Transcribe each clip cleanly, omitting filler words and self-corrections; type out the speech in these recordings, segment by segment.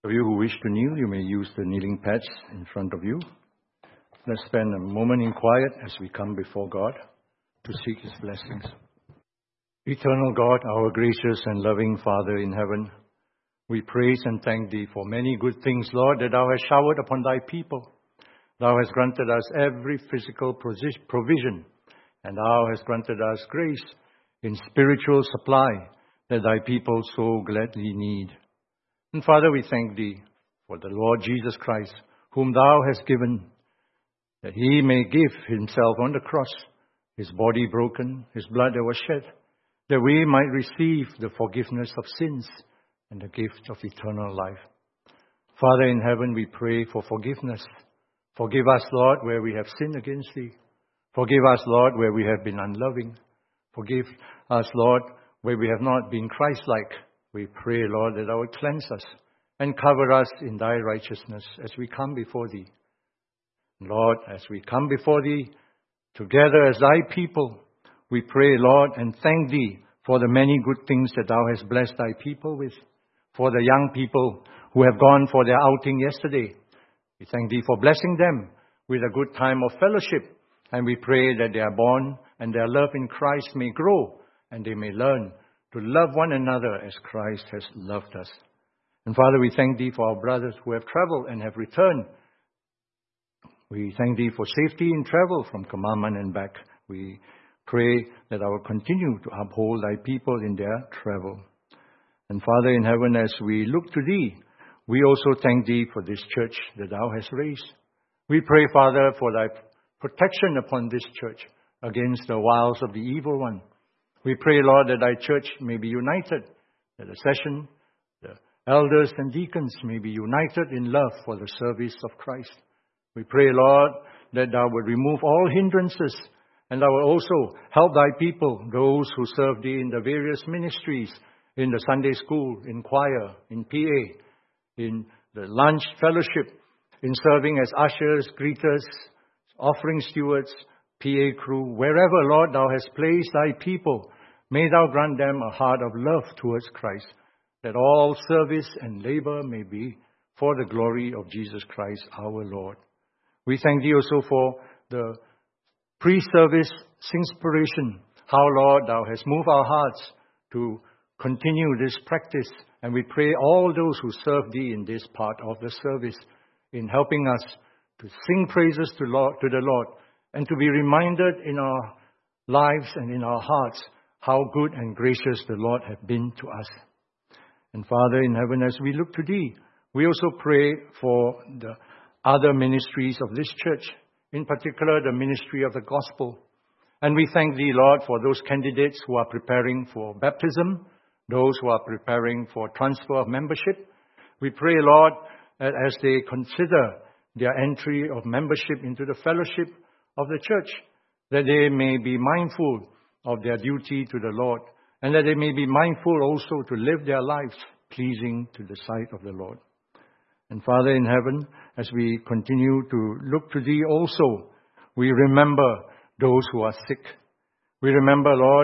For you who wish to kneel, you may use the kneeling pads in front of you. Let's spend a moment in quiet as we come before God to seek His blessings. Eternal God, our gracious and loving Father in heaven, we praise and thank Thee for many good things, Lord, that Thou hast showered upon Thy people. Thou hast granted us every physical provision, and Thou hast granted us grace in spiritual supply that Thy people so gladly need. And Father, we thank Thee for the Lord Jesus Christ, whom Thou hast given, that He may give Himself on the cross, His body broken, His blood that was shed, that we might receive the forgiveness of sins and the gift of eternal life. Father in heaven, we pray for forgiveness. Forgive us, Lord, where we have sinned against Thee. Forgive us, Lord, where we have been unloving. Forgive us, Lord, where we have not been Christ-like. We pray, Lord, that Thou would cleanse us and cover us in Thy righteousness as we come before Thee. Lord, as we come before Thee together as Thy people, we pray, Lord, and thank Thee for the many good things that Thou hast blessed Thy people with. For the young people who have gone for their outing yesterday, we thank Thee for blessing them with a good time of fellowship. And we pray that their bond and their love in Christ may grow and they may learn to love one another as Christ has loved us. And Father, we thank Thee for our brothers who have traveled and have returned. We thank Thee for safety in travel from Kemaman and back. We pray that Thou will continue to uphold Thy people in their travel. And Father in heaven, as we look to Thee, we also thank Thee for this church that Thou hast raised. We pray, Father, for Thy protection upon this church against the wiles of the evil one. We pray, Lord, that Thy church may be united, that the session, the elders and deacons may be united in love for the service of Christ. We pray, Lord, that Thou would remove all hindrances and Thou will also help Thy people, those who serve Thee in the various ministries, in the Sunday school, in choir, in PA, in the lunch fellowship, in serving as ushers, greeters, offering stewards, PA crew, wherever, Lord, Thou hast placed Thy people, may Thou grant them a heart of love towards Christ, that all service and labor may be for the glory of Jesus Christ our Lord. We thank Thee also for the pre-service inspiration, how, Lord, Thou hast moved our hearts to continue this practice. And we pray all those who serve Thee in this part of the service in helping us to sing praises to the Lord and to be reminded in our lives and in our hearts how good and gracious the Lord has been to us. And Father in heaven, as we look to Thee, we also pray for the other ministries of this church, in particular the ministry of the gospel. And we thank Thee, Lord, for those candidates who are preparing for baptism, those who are preparing for transfer of membership. We pray, Lord, that as they consider their entry of membership into the fellowship of the church, that they may be mindful of their duty to the Lord, and that they may be mindful also to live their lives pleasing to the sight of the Lord. And Father in heaven, as we continue to look to Thee also, we remember those who are sick. We remember, Lord,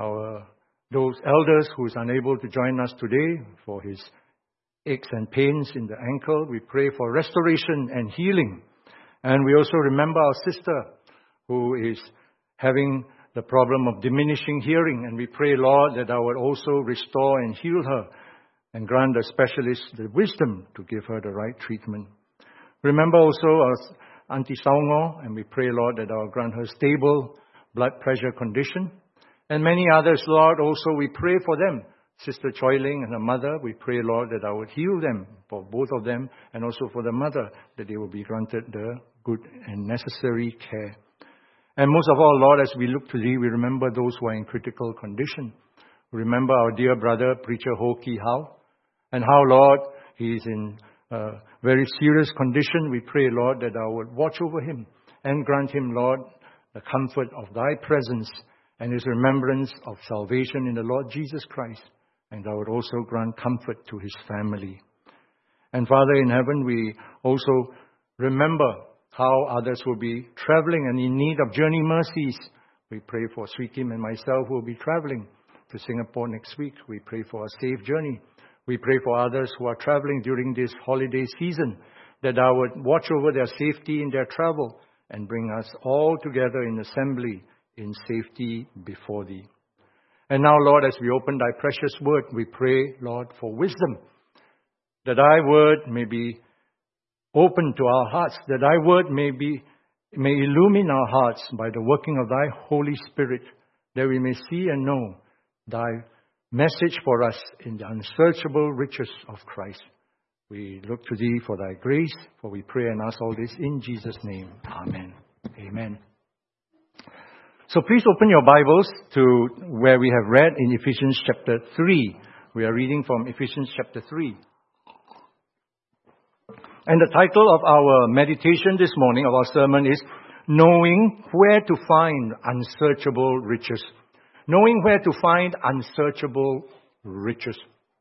those elders who is unable to join us today for his aches and pains in the ankle. We pray for restoration and healing. And we also remember our sister who is having the problem of diminishing hearing. And we pray, Lord, that Thou would also restore and heal her and grant the specialist the wisdom to give her the right treatment. Remember also our Auntie Saungo, and we pray, Lord, that Thou will grant her stable blood pressure condition. And many others, Lord, also we pray for them. Sister Choi Ling and her mother, we pray, Lord, that Thou would heal them, for both of them, and also for the mother, that they will be granted the good and necessary care. And most of all, Lord, as we look to Thee, we remember those who are in critical condition. We remember our dear brother, Preacher Ho Ki Hao, and how, Lord, he is in a very serious condition. We pray, Lord, that Thou would watch over him and grant him, Lord, the comfort of Thy presence and his remembrance of salvation in the Lord Jesus Christ. And Thou would also grant comfort to his family. And Father in heaven, we also remember how others will be traveling and in need of journey mercies. We pray for Sweet Kim and myself who will be traveling to Singapore next week. We pray for a safe journey. We pray for others who are traveling during this holiday season, that Thou would watch over their safety in their travel and bring us all together in assembly in safety before Thee. And now, Lord, as we open Thy precious word, we pray, Lord, for wisdom, that Thy word may be open to our hearts, that Thy word may illumine our hearts by the working of Thy Holy Spirit, that we may see and know Thy message for us in the unsearchable riches of Christ. We look to Thee for Thy grace, for we pray and ask all this in Jesus' name. Amen. Amen. So please open your Bibles to where we have read in Ephesians chapter 3. We are reading from Ephesians chapter 3. And the title of our meditation this morning, of our sermon, is Knowing Where to Find Unsearchable Riches. Knowing where to find unsearchable riches.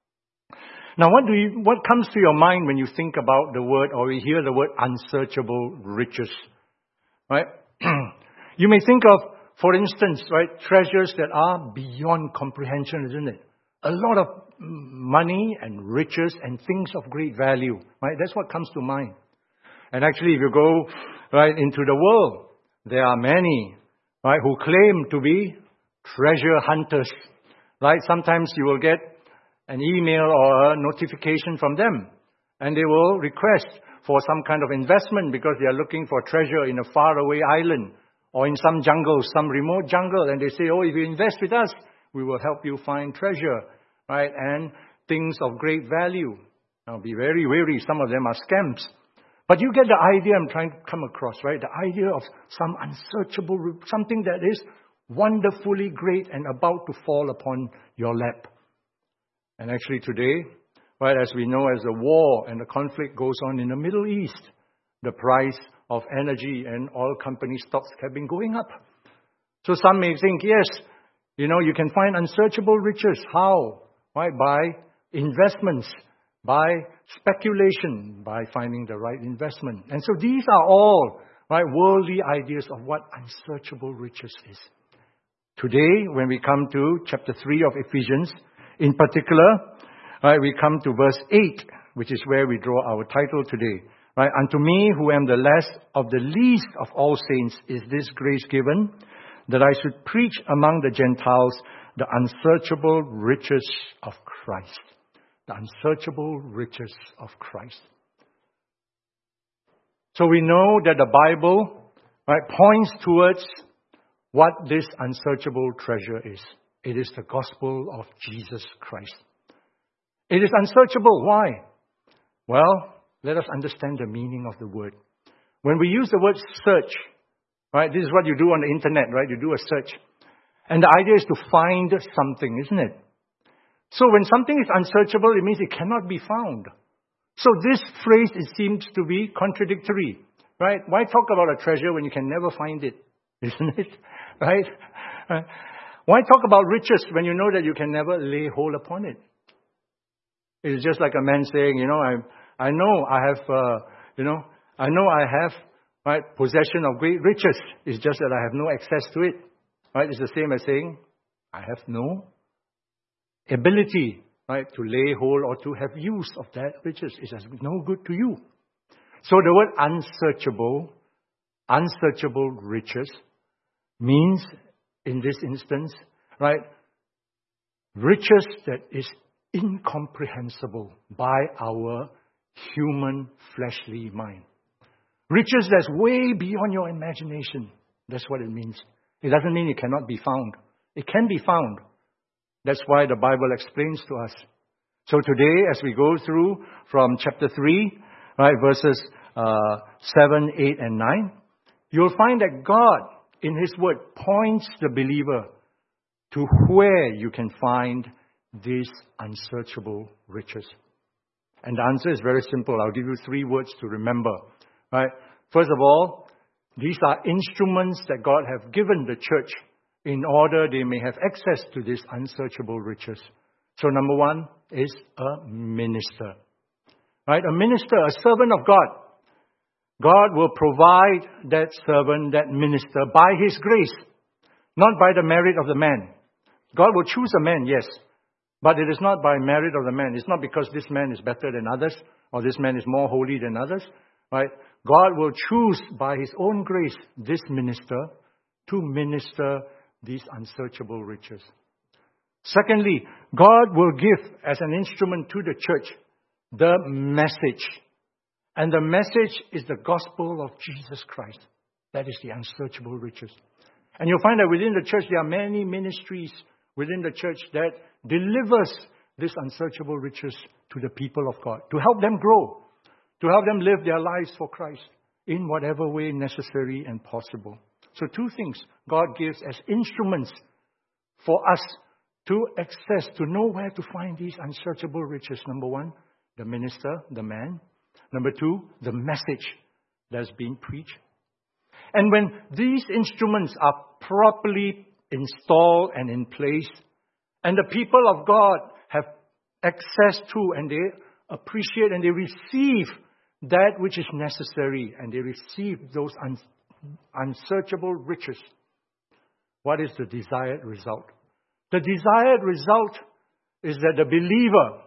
Now, what comes to your mind when you think about the word, or you hear the word unsearchable riches? Right? You may think of, for instance, right, treasures that are beyond comprehension, isn't it? A lot of money and riches and things of great value, right? That's what comes to mind. And actually, if you go right into the world, there are many, right, who claim to be treasure hunters, right? Sometimes you will get an email or a notification from them, and they will request for some kind of investment because they are looking for treasure in a faraway island or in some jungle, some remote jungle, and they say, oh, if you invest with us, we will help you find treasure, right? And things of great value. Now, be very wary. Some of them are scams. But you get the idea I'm trying to come across, right? The idea of some unsearchable, something that is wonderfully great and about to fall upon your lap. And actually today, right, as we know, as the war and the conflict goes on in the Middle East, the price of energy and oil company stocks have been going up. So some may think, yes, you can find unsearchable riches. How? Right? By investments, by speculation, by finding the right investment. And so these are all, right, worldly ideas of what unsearchable riches is. Today, when we come to chapter 3 of Ephesians, in particular, right, we come to verse 8, which is where we draw our title today. Right? Unto me, who am the less of the least of all saints, is this grace given, that I should preach among the Gentiles the unsearchable riches of Christ. The unsearchable riches of Christ. So we know that the Bible, right, points towards what this unsearchable treasure is. It is the gospel of Jesus Christ. It is unsearchable. Why? Well, let us understand the meaning of the word. When we use the word search, right, this is what you do on the internet, right? You do a search. And the idea is to find something, isn't it? So when something is unsearchable, it means it cannot be found. So this phrase, it seems to be contradictory, right? Why talk about a treasure when you can never find it? Isn't it? Right? Why talk about riches when you know that you can never lay hold upon it? It's just like a man saying, I know I have right, possession of great riches. It's just that I have no access to it. Right? It's the same as saying, I have no ability, right, to lay hold or to have use of that riches. It has no good to you. So the word unsearchable riches means, in this instance, right, riches that is incomprehensible by our human fleshly mind. Riches that's way beyond your imagination. That's what it means. It doesn't mean it cannot be found. It can be found. That's why the Bible explains to us. So today, as we go through from chapter 3, right, verses 7, 8, and 9, you'll find that God, in His Word, points the believer to where you can find these unsearchable riches. And the answer is very simple. I'll give you 3 words to remember. Right? First of all, these are instruments that God have given the church in order they may have access to these unsearchable riches. So number 1 is a minister. Right? A minister, a servant of God. God will provide that servant, that minister, by His grace, not by the merit of the man. God will choose a man, yes, But it is not by merit of the man. It's not because this man is better than others or this man is more holy than others. Right? God will choose by His own grace this minister to minister these unsearchable riches. Secondly, God will give as an instrument to the church the message. And the message is the gospel of Jesus Christ. That is the unsearchable riches. And you'll find that within the church there are many ministries within the church that delivers this unsearchable riches to the people of God, to help them grow, to help them live their lives for Christ in whatever way necessary and possible. So two things God gives as instruments for us to access, to know where to find these unsearchable riches. Number one, the minister, the man. Number two, the message that's being preached. And when these instruments are properly installed and in place, and the people of God have access to, and they appreciate and they receive that which is necessary, and they receive those unsearchable riches, what is the desired result? The desired result is that the believer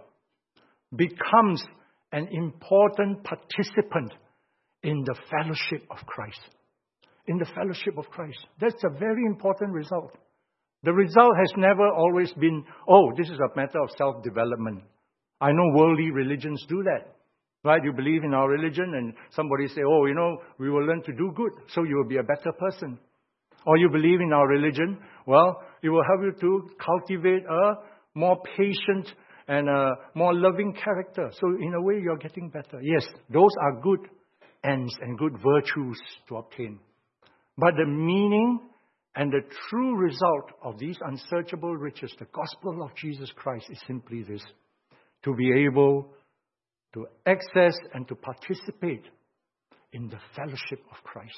becomes an important participant in the fellowship of Christ. In the fellowship of Christ. That's a very important result. The result has never always been, oh, this is a matter of self-development. I know worldly religions do that. Right? You believe in our religion and somebody say, oh, we will learn to do good, so you will be a better person. Or you believe in our religion, well, it will help you to cultivate a more patient and a more loving character. So in a way, you're getting better. Yes, those are good ends and good virtues to obtain. But the meaning and the true result of these unsearchable riches, the gospel of Jesus Christ, is simply this: to be able to access and to participate in the fellowship of Christ.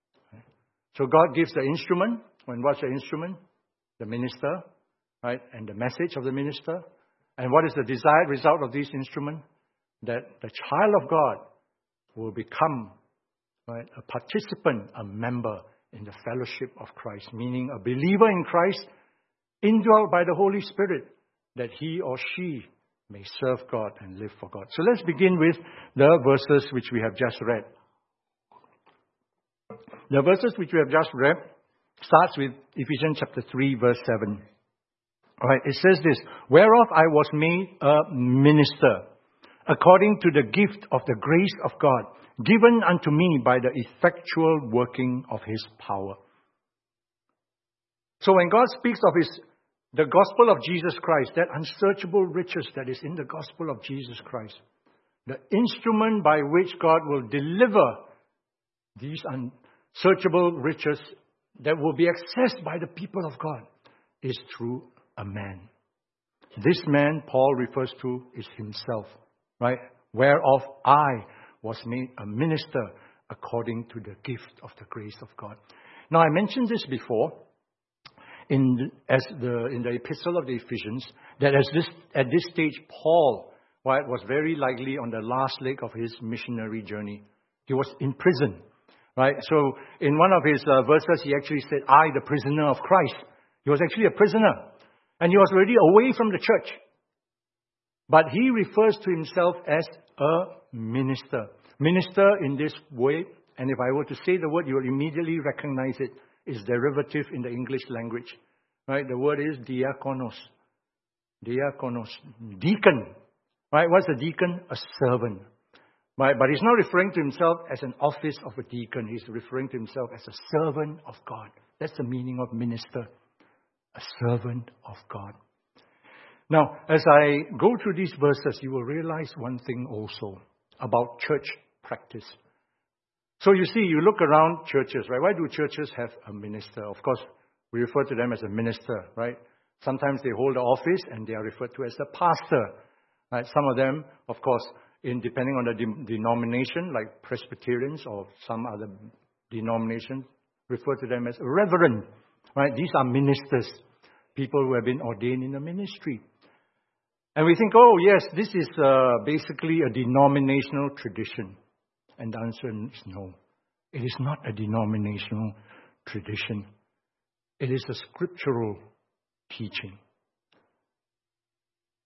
So God gives the instrument. And what's the instrument? The minister, right? And the message of the minister. And what is the desired result of this instrument? That the child of God will become, right, a participant, a member in the fellowship of Christ, meaning a believer in Christ, indwelt by the Holy Spirit, that he or she may serve God and live for God. So let's begin with the verses which we have just read. The verses which we have just read starts with Ephesians chapter 3, verse 7. All right, it says this: whereof I was made a minister, according to the gift of the grace of God, given unto me by the effectual working of His power. So when God speaks of the gospel of Jesus Christ, that unsearchable riches that is in the gospel of Jesus Christ, the instrument by which God will deliver these unsearchable riches that will be accessed by the people of God is through a man. This man Paul refers to is himself, right? Whereof I was made a minister according to the gift of the grace of God. Now I mentioned this before in the epistle of the Ephesians, that at this stage Paul, right, was very likely on the last leg of his missionary journey. He was in prison, right? So in one of his verses he actually said, I, the prisoner of Christ. He was actually a prisoner. And he was already away from the church. But he refers to himself as a minister. Minister in this way, and if I were to say the word, you will immediately recognize it, is derivative in the English language. Right? The word is diakonos. Diakonos. Deacon. Right? What's a deacon? A servant. Right? But he's not referring to himself as an office of a deacon. He's referring to himself as a servant of God. That's the meaning of minister. A servant of God. Now, as I go through these verses, you will realize one thing also about church practice. So you see, you look around churches, right? Why do churches have a minister? Of course, we refer to them as a minister, right? Sometimes they hold the office and they are referred to as the pastor. Right? Some of them, of course, depending on the denomination, like Presbyterians or some other denominations, refer to them as reverend. Right? These are ministers, people who have been ordained in the ministry. And we think, oh yes, this is basically a denominational tradition. And the answer is no. It is not a denominational tradition. It is a scriptural teaching.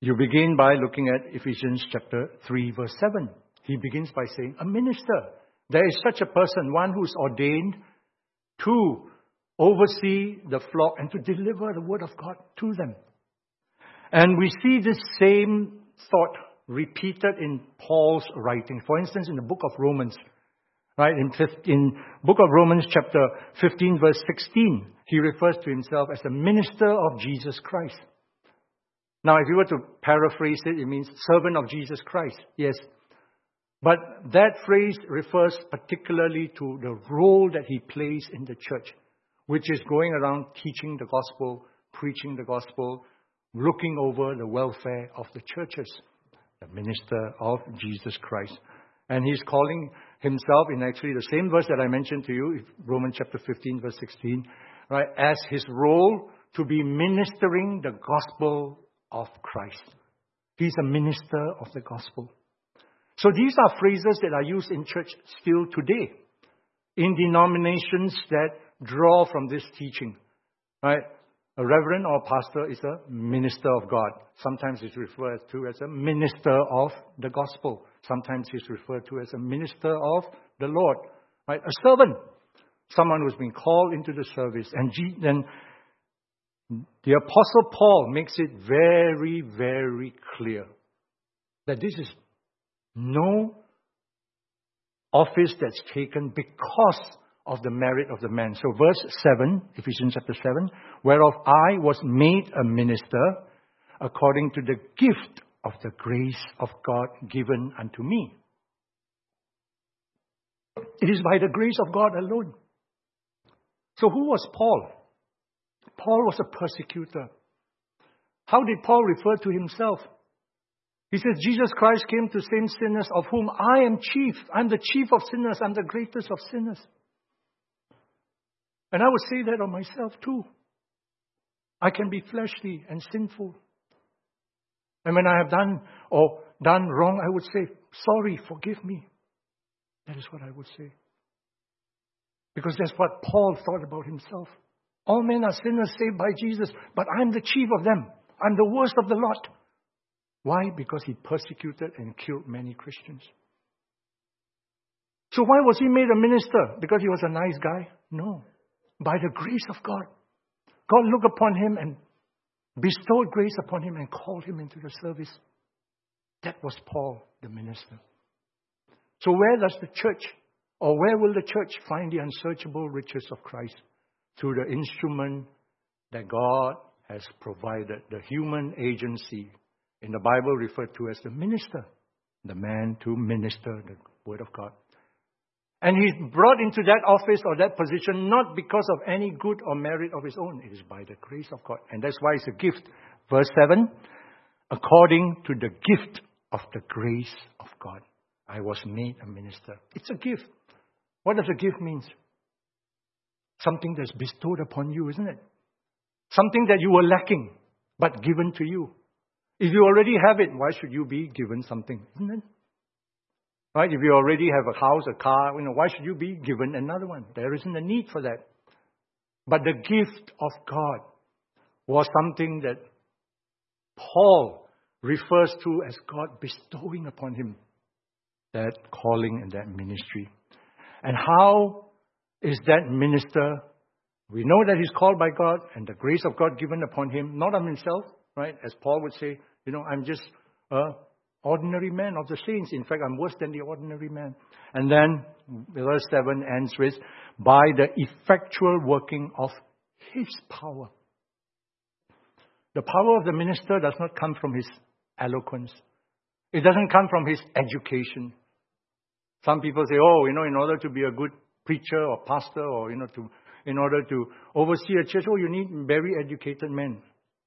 You begin by looking at Ephesians chapter 3, verse 7. He begins by saying, a minister. There is such a person, one who is ordained to oversee the flock and to deliver the word of God to them. And we see this same thought repeated in Paul's writing. For instance, in the book of Romans, right? In book of Romans chapter 15, verse 16, he refers to himself as a minister of Jesus Christ. Now, if you were to paraphrase it, it means servant of Jesus Christ. Yes. But that phrase refers particularly to the role that he plays in the church, which is going around teaching the gospel, preaching the gospel, looking over the welfare of the churches, the minister of Jesus Christ. And he's calling himself in actually the same verse that I mentioned to you, Romans chapter 15, verse 16, right, as his role to be ministering the gospel of Christ. He's a minister of the gospel. So these are phrases that are used in church still today, in denominations that draw from this teaching, right? A reverend or pastor is a minister of God. Sometimes it's referred to as a minister of the gospel. Sometimes it's referred to as a minister of the Lord, right? A servant, someone who's been called into the service. And the Apostle Paul makes it very, very clear that this is no office that's taken because of the merit of the man. So verse 7, Ephesians chapter 7, whereof I was made a minister according to the gift of the grace of God given unto me. It is by the grace of God alone. So who was Paul? Paul was a persecutor. How did Paul refer to himself? He says, Jesus Christ came to save sinners, of whom I am chief. I'm the chief of sinners. I'm the greatest of sinners. And I would say that of myself too. I can be fleshly and sinful. And when I have done wrong, I would say, sorry, forgive me. That is what I would say. Because that's what Paul thought about himself. All men are sinners saved by Jesus, but I'm the chief of them. I'm the worst of the lot. Why? Because he persecuted and killed many Christians. So why was he made a minister? Because he was a nice guy? No. By the grace of God. God looked upon him and bestowed grace upon him and called him into the service. That was Paul, the minister. So where does the church, or where will the church find the unsearchable riches of Christ? Through the instrument that God has provided, the human agency, in the Bible referred to as the minister, the man to minister the word of God. And he's brought into that office or that position not because of any good or merit of his own. It is by the grace of God. And that's why it's a gift. Verse 7, according to the gift of the grace of God, I was made a minister. It's a gift. What does a gift mean? Something that's bestowed upon you, isn't it? Something that you were lacking, but given to you. If you already have it, why should you be given something, isn't it? Right? If you already have a house, a car, why should you be given another one? There isn't a need for that. But the gift of God was something that Paul refers to as God bestowing upon him that calling and that ministry. And how is that minister? We know that he's called by God and the grace of God given upon him, not on himself, right? As Paul would say, I'm just an ordinary man of the saints. In fact, I'm worse than the ordinary man. And then verse 7 ends with, by the effectual working of his power. The power of the minister does not come from his eloquence. It doesn't come from his education. Some people say, in order to be a good preacher or pastor or, in order to oversee a church, you need very educated men.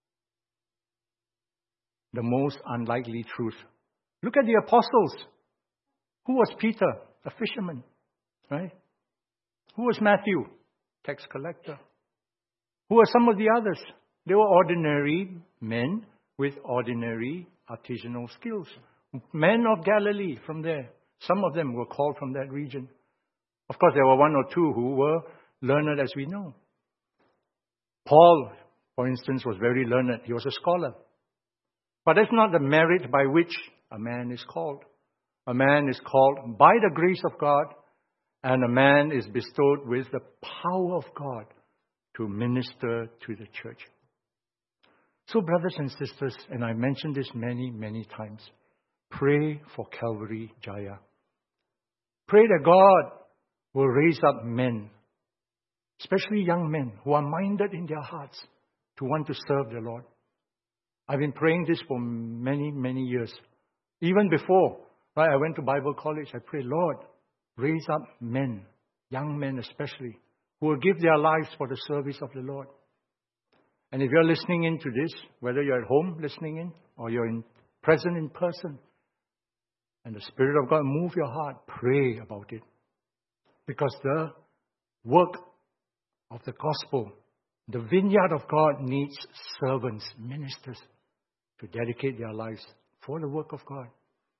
The most unlikely truth. Look at the apostles. Who was Peter? A fisherman, right? Who was Matthew? Tax collector. Who were some of the others? They were ordinary men with ordinary artisanal skills. Men of Galilee from there. Some of them were called from that region. Of course, there were one or two who were learned, as we know. Paul, for instance, was very learned. He was a scholar. But that's not the merit by which a man is called. A man is called by the grace of God, and a man is bestowed with the power of God to minister to the church. So, brothers and sisters, and I mentioned this many, many times, pray for Calvary Jaya. Pray that God will raise up men, especially young men, who are minded in their hearts to want to serve the Lord. I've been praying this for many, many years. Even before, I went to Bible college, I prayed, Lord, raise up men, young men especially, who will give their lives for the service of the Lord. And if you're listening into this, whether you're at home listening in or you're present in person, and the Spirit of God move your heart, pray about it. Because the work of the gospel, the vineyard of God needs servants, ministers, to dedicate their lives for the work of God.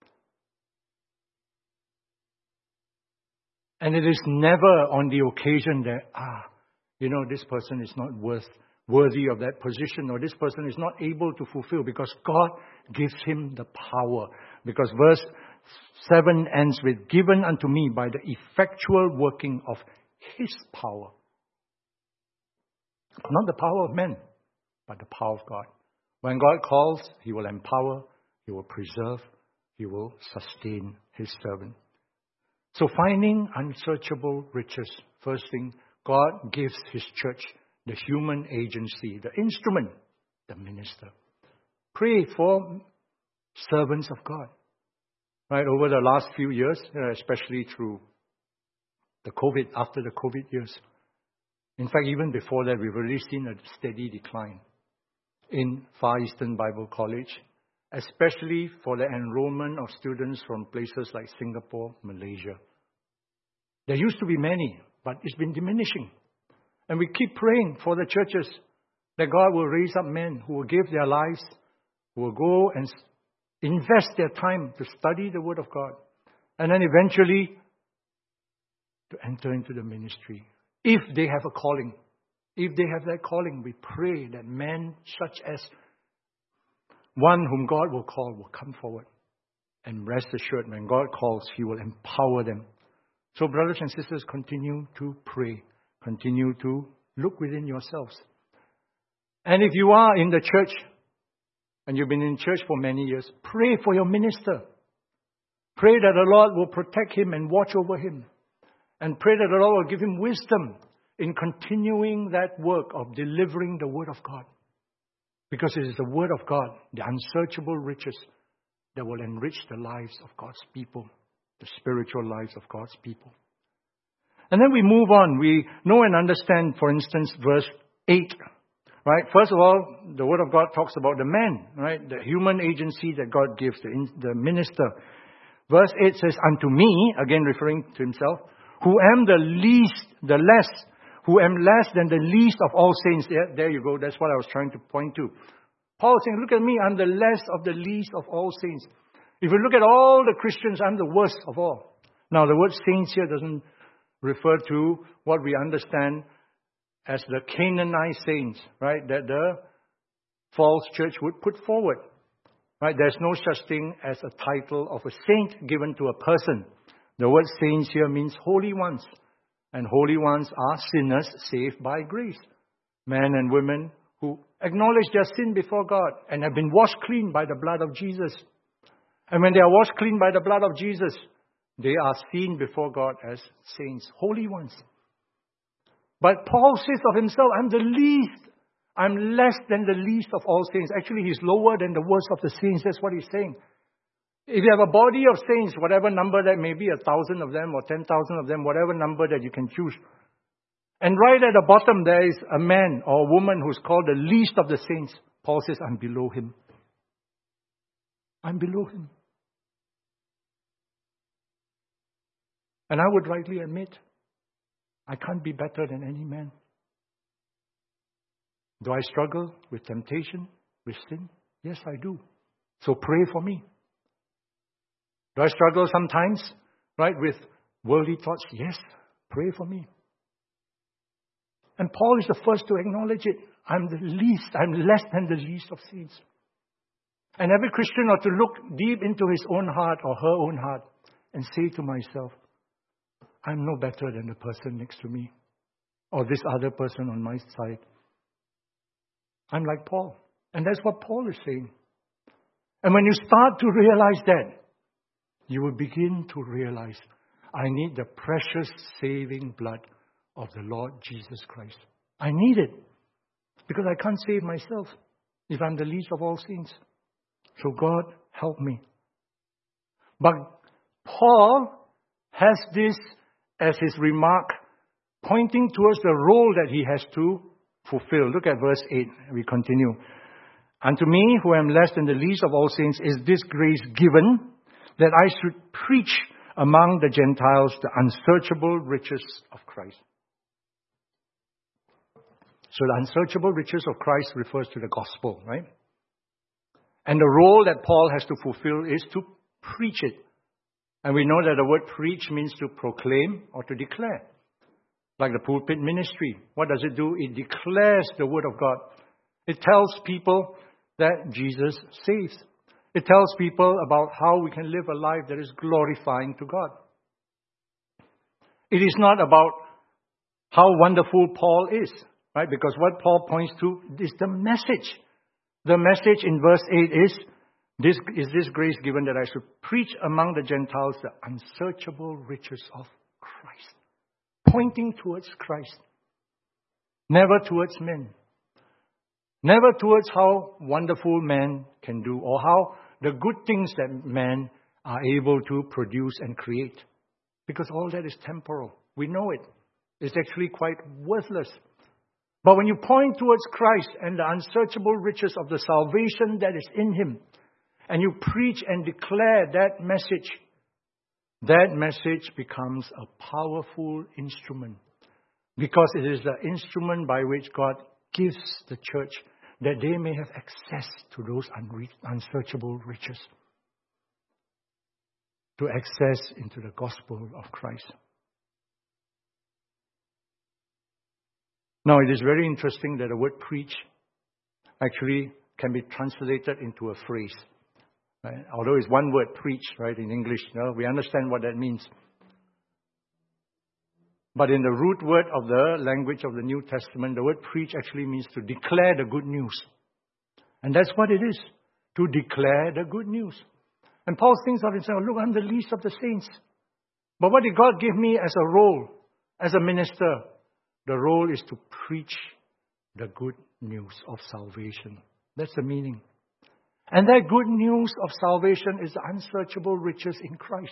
And it is never on the occasion that, this person is not worthy of that position, or this person is not able to fulfill, because God gives him the power. Because verse 7 ends with, given unto me by the effectual working of His power. Not the power of men, but the power of God. When God calls, He will empower, He will preserve, He will sustain His servant. So finding unsearchable riches. First thing, God gives His church the human agency, the instrument, the minister. Pray for servants of God. Right, over the last few years, especially through the COVID, after the COVID years. In fact, even before that, we've already seen a steady decline in Far Eastern Bible College, especially for the enrollment of students from places like Singapore, Malaysia. There used to be many, but it's been diminishing. And we keep praying for the churches that God will raise up men who will give their lives, who will go and invest their time to study the Word of God, and then eventually to enter into the ministry. If they have a calling, if they have that calling, we pray that men such as one whom God will call will come forward. And rest assured, when God calls, He will empower them. So brothers and sisters, continue to pray. Continue to look within yourselves. And if you are in the church, and you've been in church for many years, pray for your minister. Pray that the Lord will protect him and watch over him. And pray that the Lord will give him wisdom in continuing that work of delivering the Word of God. Because it is the Word of God, the unsearchable riches, that will enrich the lives of God's people, the spiritual lives of God's people. And then we move on. We know and understand, for instance, verse 8. Right? First of all, the Word of God talks about the man, right? The human agency that God gives, the minister. Verse 8 says, unto me, again referring to himself, who am who am less than the least of all saints. There you go. That's what I was trying to point to. Paul is saying, look at me, I'm the less of the least of all saints. If you look at all the Christians, I'm the worst of all. Now, the word saints here doesn't refer to what we understand as the Canaanite saints, right, that the false church would put forward. Right? There's no such thing as a title of a saint given to a person. The word saints here means holy ones. And holy ones are sinners saved by grace. Men and women who acknowledge their sin before God and have been washed clean by the blood of Jesus. And when they are washed clean by the blood of Jesus, they are seen before God as saints, holy ones. But Paul says of himself, I'm the least. I'm less than the least of all saints. Actually, he's lower than the worst of the saints. That's what he's saying. If you have a body of saints, whatever number that may be, 1,000 of them or 10,000 of them, whatever number that you can choose. And right at the bottom there is a man or a woman who's called the least of the saints. Paul says, I'm below him. I'm below him. And I would rightly admit, I can't be better than any man. Do I struggle with temptation, with sin? Yes, I do. So pray for me. Do I struggle sometimes, right, with worldly thoughts? Yes, pray for me. And Paul is the first to acknowledge it. I'm the least, I'm less than the least of saints. And every Christian ought to look deep into his own heart or her own heart and say to myself, I'm no better than the person next to me or this other person on my side. I'm like Paul. And that's what Paul is saying. And when you start to realize that, you will begin to realize, I need the precious saving blood of the Lord Jesus Christ. I need it because I can't save myself if I'm the least of all saints. So God, help me. But Paul has this as his remark, pointing towards the role that he has to fulfill. Look at verse 8. We continue. Unto me, who am less than the least of all saints, is this grace given, that I should preach among the Gentiles the unsearchable riches of Christ. So the unsearchable riches of Christ refers to the gospel, right? And the role that Paul has to fulfill is to preach it. And we know that the word preach means to proclaim or to declare. Like the pulpit ministry. What does it do? It declares the word of God. It tells people that Jesus saves. It tells people about how we can live a life that is glorifying to God. It is not about how wonderful Paul is, right? Because what Paul points to is the message. The message in verse 8 is, this grace given that I should preach among the Gentiles the unsearchable riches of Christ. Pointing towards Christ. Never towards men. Never towards how wonderful man can do or how the good things that men are able to produce and create. Because all that is temporal. We know it. It's actually quite worthless. But when you point towards Christ and the unsearchable riches of the salvation that is in Him, and you preach and declare that message becomes a powerful instrument. Because it is the instrument by which God gives the church that they may have access to those unsearchable riches. To access into the gospel of Christ. Now, it is very interesting that the word preach actually can be translated into a phrase. Right? Although it's one word, preach, right, in English. We understand what that means. But in the root word of the language of the New Testament, the word preach actually means to declare the good news. And that's what it is. To declare the good news. And Paul thinks of himself, look, I'm the least of the saints. But what did God give me as a role, as a minister? The role is to preach the good news of salvation. That's the meaning. And that good news of salvation is the unsearchable riches in Christ.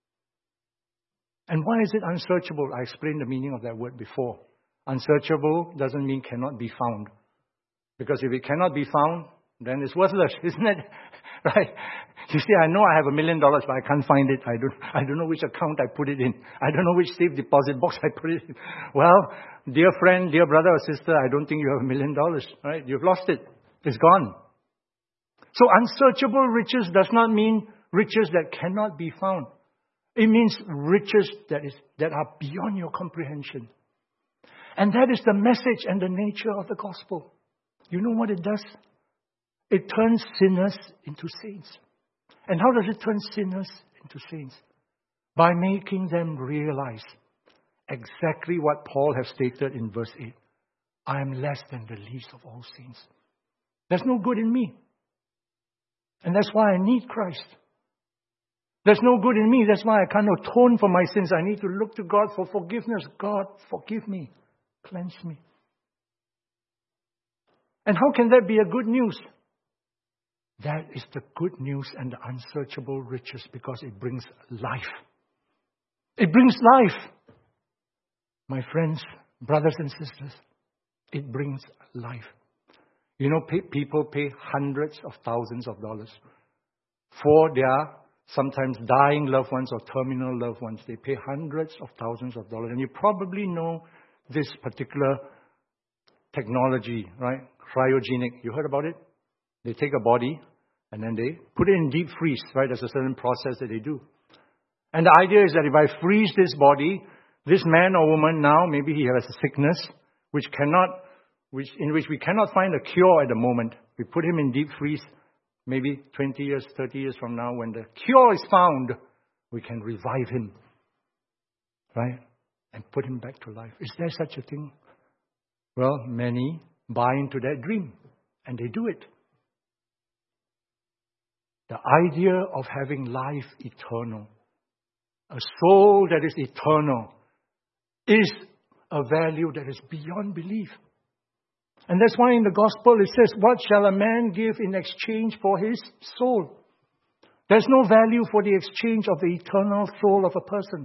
And why is it unsearchable? I explained the meaning of that word before. Unsearchable doesn't mean cannot be found. Because if it cannot be found, then it's worthless, isn't it? Right? You see, I know I have $1 million, but I can't find it. I don't know which account I put it in. I don't know which safe deposit box I put it in. Well, dear friend, dear brother or sister, I don't think you have $1 million, right? You've lost it. It's gone. So unsearchable riches does not mean riches that cannot be found. It means riches that are beyond your comprehension. And that is the message and the nature of the gospel. You know what it does? It turns sinners into saints. And how does it turn sinners into saints? By making them realize exactly what Paul has stated in verse 8. I am less than the least of all saints. There's no good in me. And that's why I need Christ. There's no good in me. That's why I can't atone for my sins. I need to look to God for forgiveness. God, forgive me. Cleanse me. And how can that be a good news? That is the good news and the unsearchable riches because it brings life. It brings life. My friends, brothers and sisters, it brings life. You know, people pay hundreds of thousands of dollars for their sometimes dying loved ones or terminal loved ones. They pay hundreds of thousands of dollars. And you probably know this particular technology, right? Cryogenic. You heard about it? They take a body and then they put it in deep freeze, right? There's a certain process that they do. And the idea is that if I freeze this body, this man or woman now, maybe he has a sickness in which we cannot find a cure at the moment. We put him in deep freeze. maybe 20 years, 30 years from now, when the cure is found, we can revive him, right? And put him back to life. Is there such a thing? Well, many buy into that dream, and they do it. The idea of having life eternal, a soul that is eternal, is a value that is beyond belief. And that's why in the gospel it says, what shall a man give in exchange for his soul? There's no value for the exchange of the eternal soul of a person.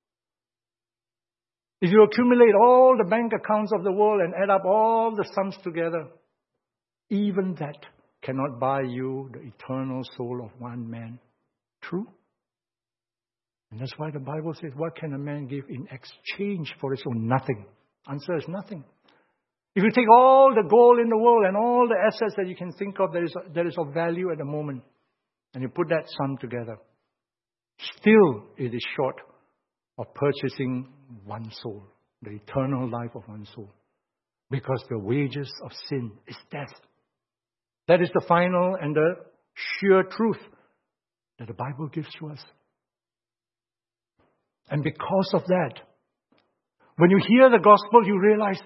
If you accumulate all the bank accounts of the world and add up all the sums together, even that cannot buy you the eternal soul of one man. True? And that's why the Bible says, what can a man give in exchange for his own? Nothing. Answer is nothing. If you take all the gold in the world and all the assets that you can think of that is of value at the moment, and you put that sum together, still it is short of purchasing one soul, the eternal life of one soul. Because the wages of sin is death. That is the final and the sheer truth that the Bible gives to us. And because of that, when you hear the gospel, you realize,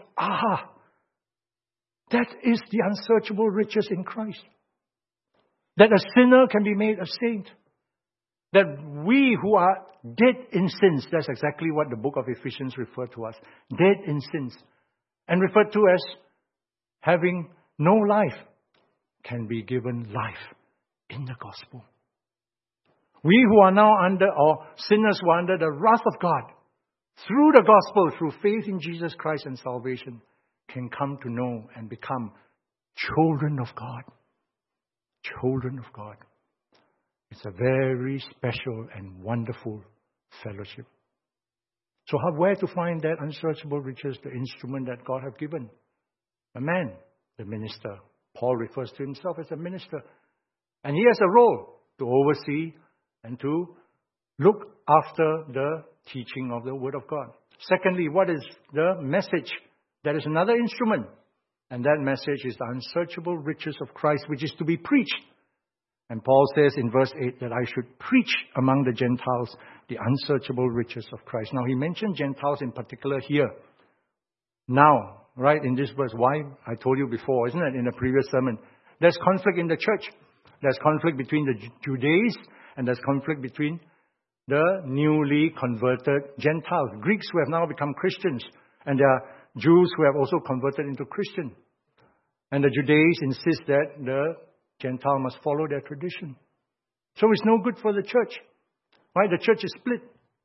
that is the unsearchable riches in Christ. That a sinner can be made a saint. That we who are dead in sins, that's exactly what the book of Ephesians refers to us, dead in sins, and referred to as having no life, can be given life in the gospel. We who are now or sinners who are under the wrath of God, through the gospel, through faith in Jesus Christ and salvation, can come to know and become children of God. Children of God. It's a very special and wonderful fellowship. So where to find that unsearchable riches, the instrument that God has given? A man, the minister. Paul refers to himself as a minister. And he has a role to oversee and to look after the teaching of the Word of God. Secondly, what is the message? That is another instrument. And that message is the unsearchable riches of Christ, which is to be preached. And Paul says in verse 8 that I should preach among the Gentiles the unsearchable riches of Christ. Now, he mentioned Gentiles in particular here. Now, right in this verse, why? I told you before, isn't it, in the previous sermon? There's conflict in the church. There's conflict between the Judeans and there's conflict between the newly converted Gentiles. Greeks who have now become Christians. And there are Jews who have also converted into Christian. And the Judeans insist that the Gentile must follow their tradition. So it's no good for the church. Right? The church is split.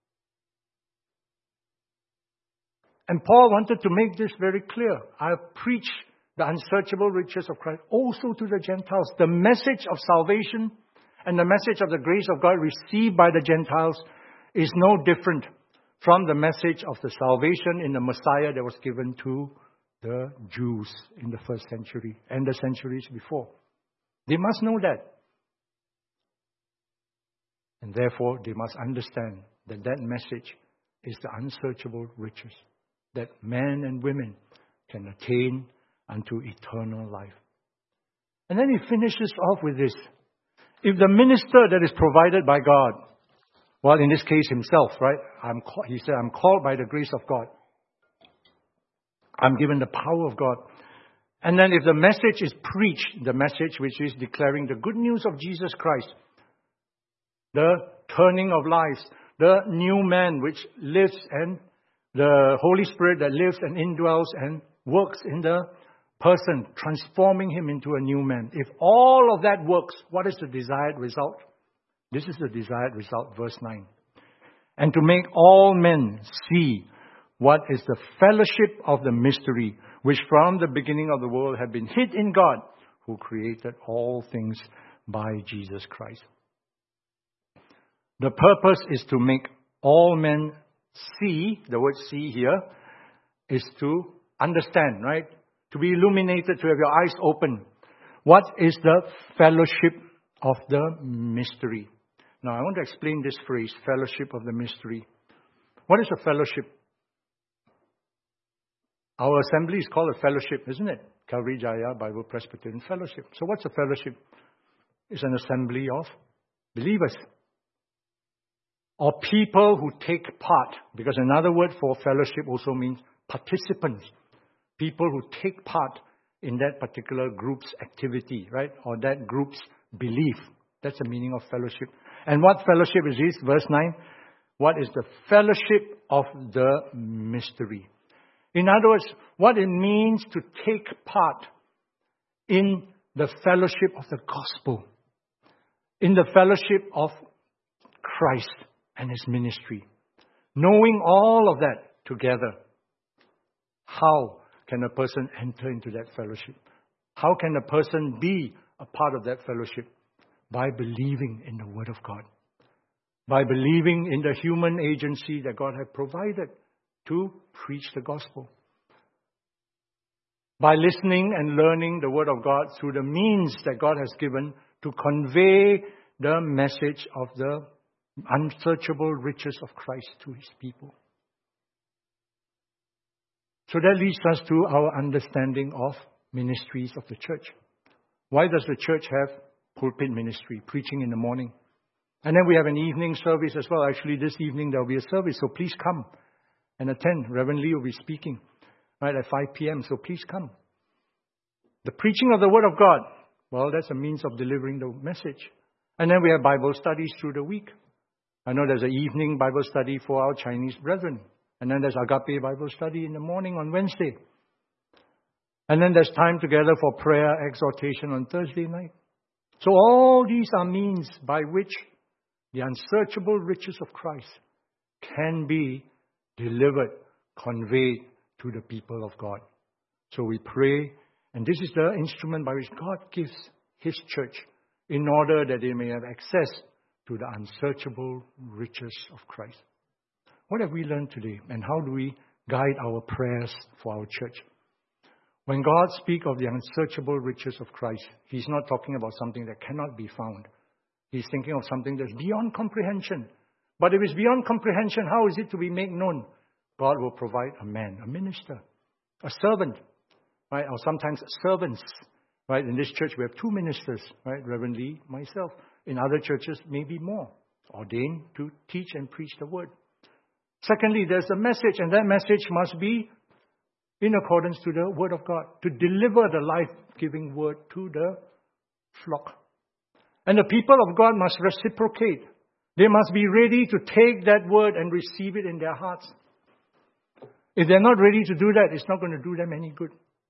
And Paul wanted to make this very clear. I preach the unsearchable riches of Christ also to the Gentiles. The message of salvation and the message of the grace of God received by the Gentiles is no different from the message of the salvation in the Messiah that was given to the Jews in the first century and the centuries before. They must know that. And therefore, they must understand that that message is the unsearchable riches that men and women can attain unto eternal life. And then he finishes off with this. If the minister that is provided by God, well, in this case himself, right? He said, I'm called by the grace of God. I'm given the power of God. And then if the message is preached, the message which is declaring the good news of Jesus Christ, the turning of lives, the new man which lives and the Holy Spirit that lives and indwells and works in the person, transforming him into a new man. If all of that works, what is the desired result? This is the desired result, verse 9. And to make all men see what is the fellowship of the mystery, which from the beginning of the world had been hid in God, who created all things by Jesus Christ. The purpose is to make all men see. The word see here is to understand, right? To be illuminated, to have your eyes open. What is the fellowship of the mystery? Now, I want to explain this phrase, fellowship of the mystery. What is a fellowship? Our assembly is called a fellowship, isn't it? Calvary Jaya Bible Presbyterian Fellowship. So what's a fellowship? is an assembly of believers. Or people who take part, because another word for fellowship also means participants. People who take part in that particular group's activity, right? Or that group's belief. That's the meaning of fellowship. And what fellowship is this? Verse 9. What is the fellowship of the mystery? In other words, what it means to take part in the fellowship of the gospel. In the fellowship of Christ and His ministry. Knowing all of that together. How can a person enter into that fellowship? How can a person be a part of that fellowship? By believing in the Word of God. By believing in the human agency that God has provided to preach the gospel. By listening and learning the Word of God through the means that God has given to convey the message of the unsearchable riches of Christ to His people. So that leads us to our understanding of ministries of the church. Why does the church have pulpit ministry, preaching in the morning? And then we have an evening service as well. Actually, this evening there will be a service, so please come and attend. Reverend Lee will be speaking right at 5 p.m., so please come. The preaching of the Word of God, well, that's a means of delivering the message. And then we have Bible studies through the week. I know there's an evening Bible study for our Chinese brethren. And then there's Agape Bible study in the morning on Wednesday. And then there's time together for prayer, exhortation on Thursday night. So all these are means by which the unsearchable riches of Christ can be delivered, conveyed to the people of God. So we pray, and this is the instrument by which God gives His church in order that they may have access to the unsearchable riches of Christ. What have we learned today, and how do we guide our prayers for our church? When God speaks of the unsearchable riches of Christ, He's not talking about something that cannot be found. He's thinking of something that's beyond comprehension. But if it's beyond comprehension, how is it to be made known? God will provide a man, a minister, a servant, right? Or sometimes servants, right? In this church, we have 2 ministers, right? Reverend Lee, myself. In other churches, maybe more, ordained to teach and preach the word. Secondly, there's a message, and that message must be in accordance to the Word of God, to deliver the life-giving Word to the flock. And the people of God must reciprocate. They must be ready to take that Word and receive it in their hearts. If they're not ready to do that, it's not going to do them any good.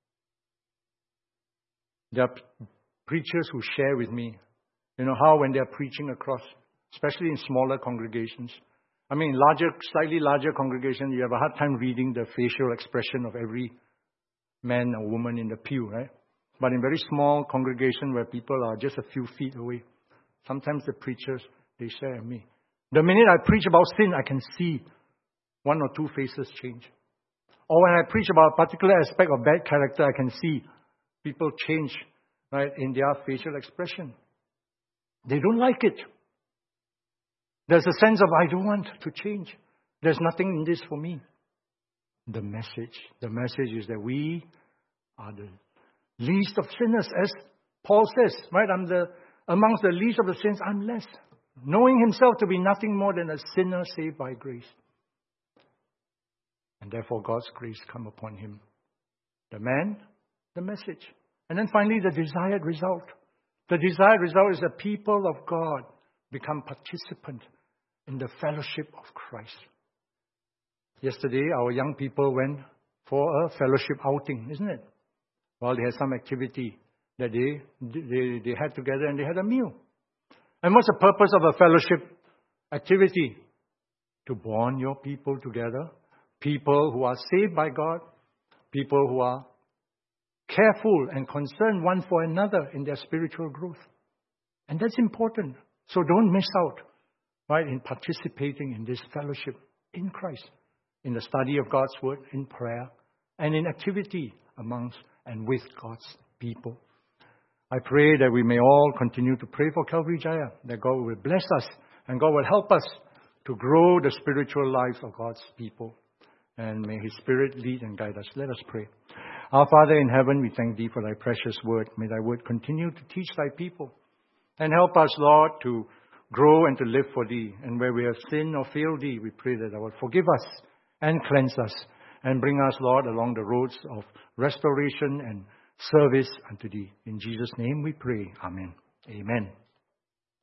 There are preachers who share with me, how when they're preaching across, especially in smaller congregations, slightly larger congregation, you have a hard time reading the facial expression of every man or woman in the pew, right? But in very small congregation where people are just a few feet away, sometimes the preachers, they share with me. The minute I preach about sin, I can see 1 or 2 faces change. Or when I preach about a particular aspect of bad character, I can see people change, right, in their facial expression. They don't like it. There's a sense of, I don't want to change. There's nothing in this for me. The message is that we are the least of sinners, as Paul says, right? Amongst the least of the sins, I'm less. Knowing himself to be nothing more than a sinner saved by grace. And therefore God's grace come upon him. The man, the message. And then finally, the desired result. The desired result is that people of God become participant in the fellowship of Christ. Yesterday, our young people went for a fellowship outing, isn't it? Well, they had some activity that they had together, and they had a meal. And what's the purpose of a fellowship activity? To bond your people together. People who are saved by God. People who are careful and concerned one for another in their spiritual growth. And that's important. So don't miss out, right, in participating in this fellowship in Christ, in the study of God's Word, in prayer, and in activity amongst and with God's people. I pray that we may all continue to pray for Calvary Jaya, that God will bless us and God will help us to grow the spiritual lives of God's people. And may His Spirit lead and guide us. Let us pray. Our Father in heaven, we thank Thee for Thy precious Word. May Thy Word continue to teach Thy people. And help us, Lord, to grow and to live for Thee. And where we have sinned or failed Thee, we pray that Thou will forgive us and cleanse us and bring us, Lord, along the roads of restoration and service unto Thee. In Jesus' name we pray. Amen. Amen.